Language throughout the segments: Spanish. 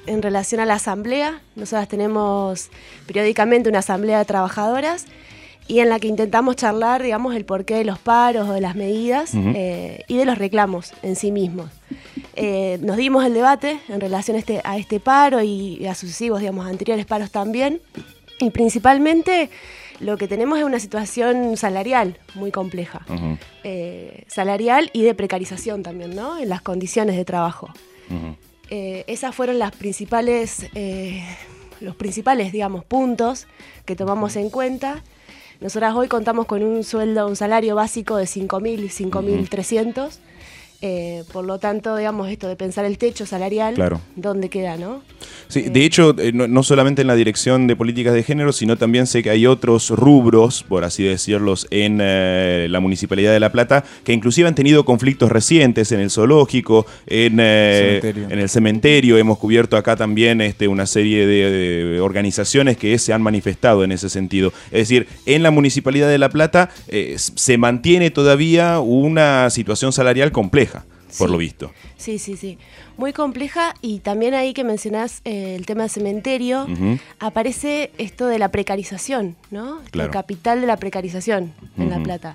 en relación a la asamblea. Nosotras tenemos periódicamente una asamblea de trabajadoras y en la que intentamos charlar, digamos, el porqué de los paros o de las medidas y de los reclamos en sí mismos. Nos dimos el debate en relación a este paro y a sucesivos, digamos, anteriores paros también. Y principalmente lo que tenemos es una situación salarial muy compleja. Salarial y de precarización también, ¿no? En las condiciones de trabajo. Esas fueron los principales, digamos, puntos que tomamos en cuenta. Nosotras hoy contamos con un salario básico de 5.000, 5.300. Por lo tanto, digamos, esto de pensar el techo salarial, claro, ¿dónde queda, no? Sí, de hecho, no solamente en la Dirección de Políticas de Género, sino también sé que hay otros rubros, por así decirlos, en la Municipalidad de La Plata, que inclusive han tenido conflictos recientes en el zoológico, en el cementerio. Hemos cubierto acá también una serie de organizaciones que se han manifestado en ese sentido. Es decir, en la Municipalidad de La Plata se mantiene todavía una situación salarial compleja. Por lo visto. Sí. Muy compleja, y también ahí que mencionás el tema del cementerio, aparece esto de la precarización, ¿no? Claro. El capital de la precarización en La Plata.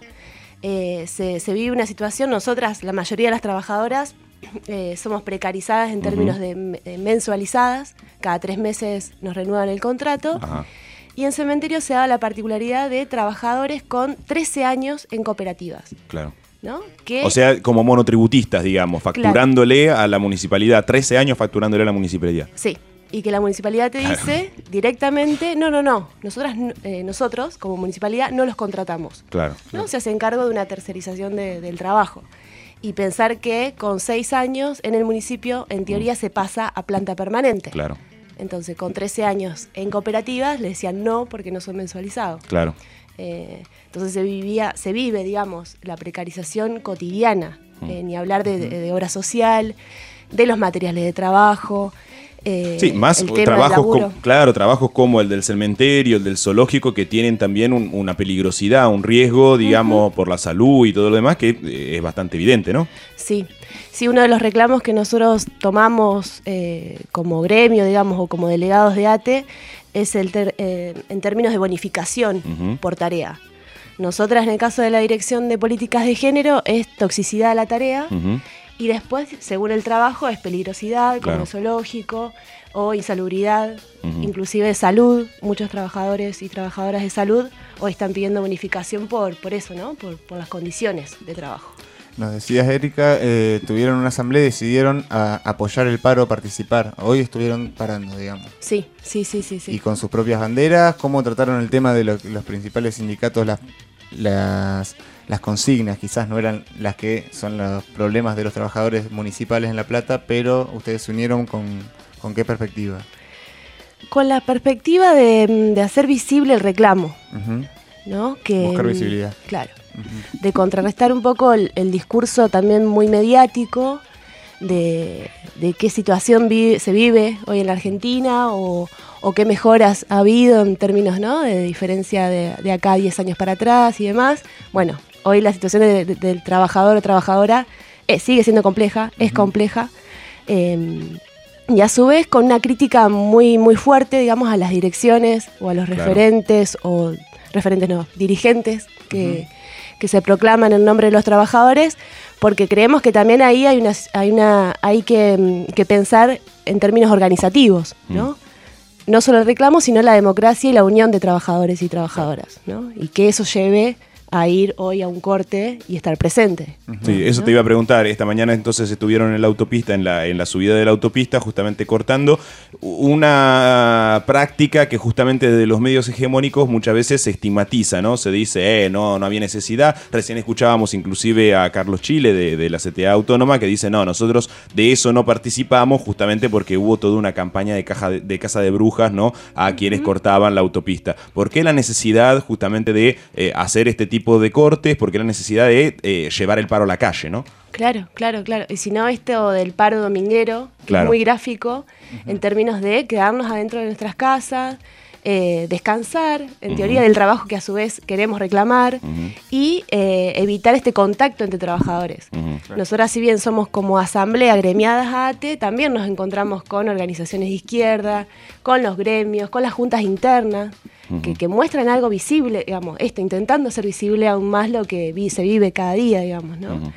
Se vive una situación, nosotras, la mayoría de las trabajadoras, somos precarizadas en términos de mensualizadas, cada 3 meses nos renuevan el contrato. Y en cementerio se da la particularidad de trabajadores con 13 años en cooperativas. Claro. ¿No? O sea, como monotributistas, digamos, facturándole a la municipalidad, 13 años facturándole a la municipalidad. Sí, y que la municipalidad te dice directamente, no, nosotros como municipalidad no los contratamos. Claro. ¿No? Se hacen cargo de una tercerización del trabajo. Y pensar que con 6 años en el municipio, en teoría, se pasa a planta permanente. Claro. Entonces, con 13 años en cooperativas, le decían no porque no son mensualizados. Claro. Entonces se vive, digamos, la precarización cotidiana, ni hablar de obra social, de los materiales de trabajo. Sí, más trabajos como el del cementerio, el del zoológico, que tienen también una peligrosidad, un riesgo, digamos, por la salud y todo lo demás, que es bastante evidente, ¿no? Sí, uno de los reclamos que nosotros tomamos como gremio, digamos, o como delegados de ATE, es en términos de bonificación por tarea. Nosotras, en el caso de la Dirección de Políticas de Género, es toxicidad de la tarea, y después, según el trabajo, es peligrosidad, como el zoológico, o insalubridad, inclusive de salud. Muchos trabajadores y trabajadoras de salud hoy están pidiendo bonificación por eso, ¿no? Por las condiciones de trabajo. Nos decías, Erika, tuvieron una asamblea y decidieron apoyar el paro, participar. Hoy estuvieron parando, digamos. Sí. Y con sus propias banderas, ¿cómo trataron el tema de los principales sindicatos? Las consignas quizás no eran las que son los problemas de los trabajadores municipales en La Plata, pero ustedes se unieron ¿con qué perspectiva? Con la perspectiva de hacer visible el reclamo, ¿no? Buscar visibilidad. Claro. De contrarrestar un poco el discurso también muy mediático de qué situación se vive hoy en la Argentina o qué mejoras ha habido en términos, ¿no?, de diferencia de acá 10 años para atrás y demás. Bueno, hoy la situación del trabajador o trabajadora sigue siendo compleja, es compleja, y a su vez con una crítica muy, muy fuerte, digamos, a las direcciones o a los dirigentes que se proclaman en nombre de los trabajadores, porque creemos que también ahí hay que pensar en términos organizativos, ¿no? No solo el reclamo, sino la democracia y la unión de trabajadores y trabajadoras, ¿no? Y que eso lleve a ir hoy a un corte y estar presente. Sí, eso te iba a preguntar. Esta mañana entonces estuvieron en la autopista, en la subida de la autopista, justamente cortando una práctica que justamente desde los medios hegemónicos muchas veces se estigmatiza, ¿no? Se dice, no había necesidad. Recién escuchábamos inclusive a Carlos Chile de la CTA Autónoma que dice, nosotros de eso no participamos justamente porque hubo toda una campaña de caza de brujas, ¿no?, a quienes cortaban la autopista. ¿Por qué la necesidad justamente de hacer este tipo de cortes? ¿Por qué la necesidad de llevar el paro a la calle, no? Claro. Y si no, esto del paro dominguero, que es muy gráfico en términos de quedarnos adentro de nuestras casas, descansar, en teoría, del trabajo que a su vez queremos reclamar y evitar este contacto entre trabajadores. Nosotras, si bien somos como asamblea agremiadas a ATE, también nos encontramos con organizaciones de izquierda, con los gremios, con las juntas internas, que muestran algo visible, digamos, intentando hacer visible aún más lo que se vive cada día, digamos, ¿no?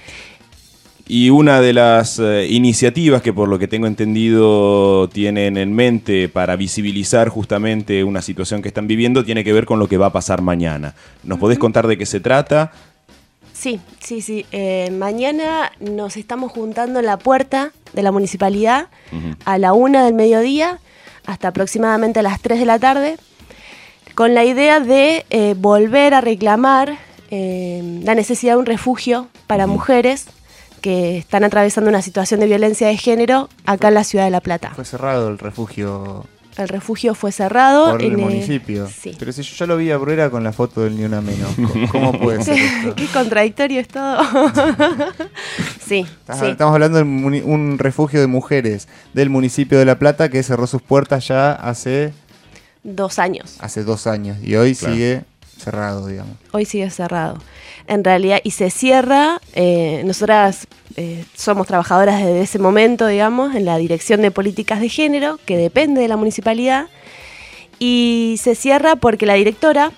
Y una de las iniciativas que, por lo que tengo entendido, tienen en mente para visibilizar justamente una situación que están viviendo tiene que ver con lo que va a pasar mañana. ¿Nos podés contar de qué se trata? Sí. Mañana nos estamos juntando en la puerta de la municipalidad a la 1 del mediodía hasta aproximadamente a las 3 de la tarde, con la idea de volver a reclamar la necesidad de un refugio para mujeres que están atravesando una situación de violencia de género acá en la ciudad de La Plata. Fue cerrado el refugio. El refugio fue cerrado por el municipio. Sí. Pero si yo ya lo vi a Bruera con la foto del Ni Una Menos, ¿cómo puede ser esto? Qué contradictorio es todo. Sí. Estamos hablando de un refugio de mujeres del municipio de La Plata que cerró sus puertas ya hace 2 años. Hace 2 años. Y hoy Claro. sigue cerrado, digamos. Hoy sigue cerrado. En realidad, y se cierra, nosotras somos trabajadoras desde ese momento, digamos, en la Dirección de Políticas de Género, que depende de la municipalidad, y se cierra porque la directora,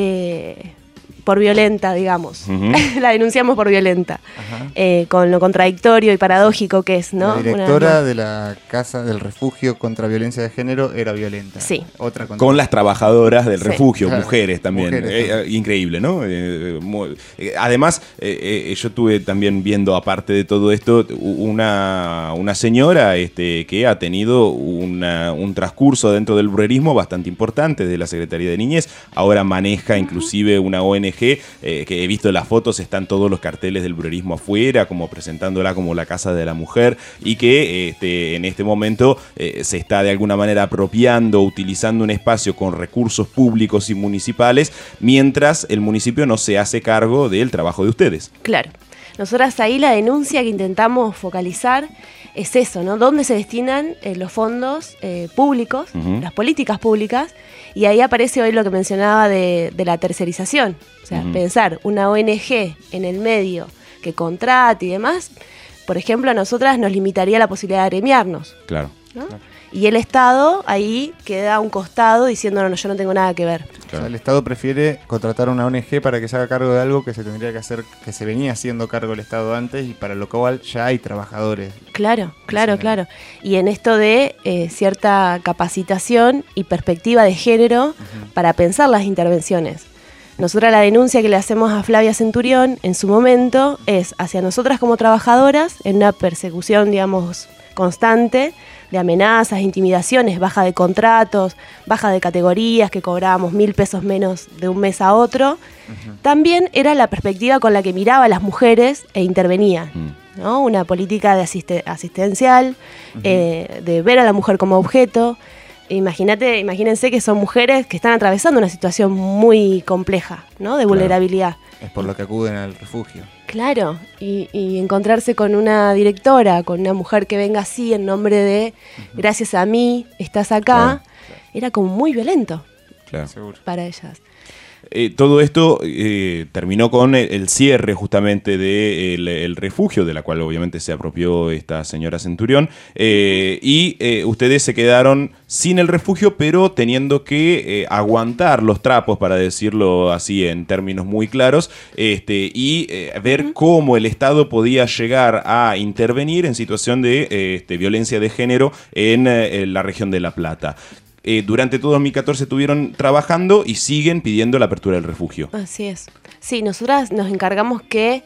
por violenta, digamos, la denunciamos por violenta, con lo contradictorio y paradójico que es, ¿no? La directora de la casa del refugio contra violencia de género era violenta. Sí. Otra Con las trabajadoras del Sí. refugio, Claro, mujeres también. mujeres. Increíble, ¿no? Además, yo estuve también viendo, aparte de todo esto, una señora que ha tenido un transcurso dentro del bruerismo bastante importante de la Secretaría de Niñez. Ahora maneja inclusive una ONG que he visto las fotos, están todos los carteles del bruerismo afuera, como presentándola como la casa de la mujer, y que en este momento se está de alguna manera apropiando, utilizando un espacio con recursos públicos y municipales, mientras el municipio no se hace cargo del trabajo de ustedes. Claro. Nosotras ahí la denuncia que intentamos focalizar es eso, ¿no? ¿Dónde se destinan los fondos públicos, las políticas públicas? Y ahí aparece hoy lo que mencionaba de la tercerización. O sea, pensar una ONG en el medio que contrate y demás, por ejemplo, a nosotras nos limitaría la posibilidad de agremiarnos, Claro. ¿no? Y el Estado ahí queda a un costado diciendo, no, yo no tengo nada que ver. O sea, el Estado prefiere contratar a una ONG para que se haga cargo de algo que se tendría que hacer, que se venía haciendo cargo el Estado antes y para lo cual ya hay trabajadores. Claro. Y en esto de cierta capacitación y perspectiva de género para pensar las intervenciones. Nosotras la denuncia que le hacemos a Flavia Centurión en su momento es hacia nosotras como trabajadoras en una persecución, digamos, constante de amenazas, intimidaciones, baja de contratos, baja de categorías, que cobrábamos 1.000 pesos menos de un mes a otro. También era la perspectiva con la que miraba a las mujeres e intervenía, ¿no? Una política de asistencial, de ver a la mujer como objeto. Imagínense que son mujeres que están atravesando una situación muy compleja, ¿no? De vulnerabilidad. Es por lo que acuden al refugio. Claro, y encontrarse con una directora, con una mujer que venga así en nombre de gracias a mí estás acá, era como muy violento Seguro. para ellas. Todo esto terminó con el cierre justamente del refugio, de la cual obviamente se apropió esta señora Centurión, y ustedes se quedaron sin el refugio, pero teniendo que aguantar los trapos, para decirlo así en términos muy claros, y ver cómo el Estado podía llegar a intervenir en situación de violencia de género en la región de La Plata. Durante todo 2014 estuvieron trabajando y siguen pidiendo la apertura del refugio. Así es. Sí, nosotras nos encargamos que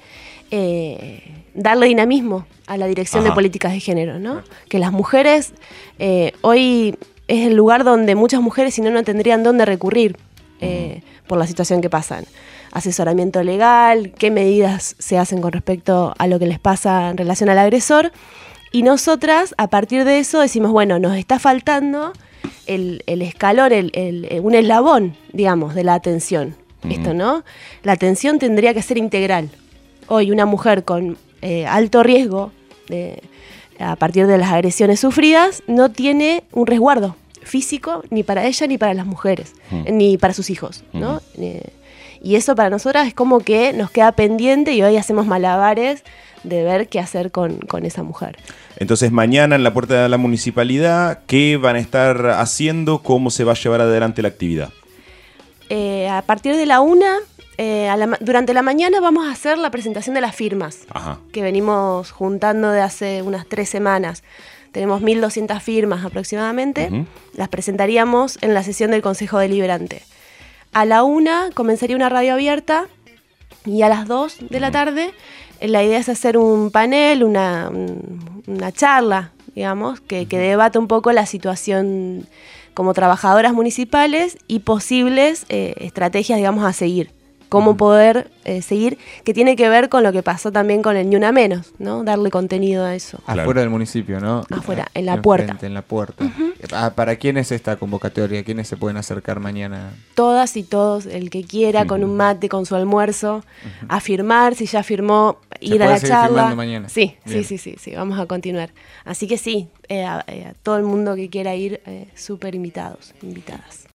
darle dinamismo a la Dirección de Políticas de Género, ¿no? Que las mujeres, hoy es el lugar donde muchas mujeres, si no, no tendrían dónde recurrir por la situación que pasan. Asesoramiento legal, qué medidas se hacen con respecto a lo que les pasa en relación al agresor. Y nosotras, a partir de eso, decimos, bueno, nos está faltando el escalón, un eslabón, digamos, de la atención. Esto, ¿no? La atención tendría que ser integral. Hoy una mujer con alto riesgo a partir de las agresiones sufridas no tiene un resguardo físico ni para ella ni para las mujeres, ni para sus hijos, ¿no? Y eso para nosotras es como que nos queda pendiente y hoy hacemos malabares de ver qué hacer con esa mujer. Entonces mañana en la puerta de la municipalidad, ¿qué van a estar haciendo? ¿Cómo se va a llevar adelante la actividad? A partir de la 1, durante la mañana vamos a hacer la presentación de las firmas. Ajá. Que venimos juntando de hace unas 3 semanas. Tenemos 1.200 firmas aproximadamente. Las presentaríamos en la sesión del Consejo Deliberante. A la 1 comenzaría una radio abierta y a las 2 de la tarde la idea es hacer un panel, una charla, digamos, que debata un poco la situación como trabajadoras municipales y posibles estrategias, digamos, a seguir. Cómo poder seguir, que tiene que ver con lo que pasó también con el Ni Una Menos, ¿no? Darle contenido a eso. Afuera del municipio, ¿no? Afuera, en la puerta. En la puerta. ¿Para quién es esta convocatoria? ¿Quiénes se pueden acercar mañana? Todas y todos, el que quiera, con un mate, con su almuerzo, a firmar, si ya firmó, ir a la charla. Mañana? Sí, vamos a continuar. Así que sí, a todo el mundo que quiera ir, súper invitados, invitadas.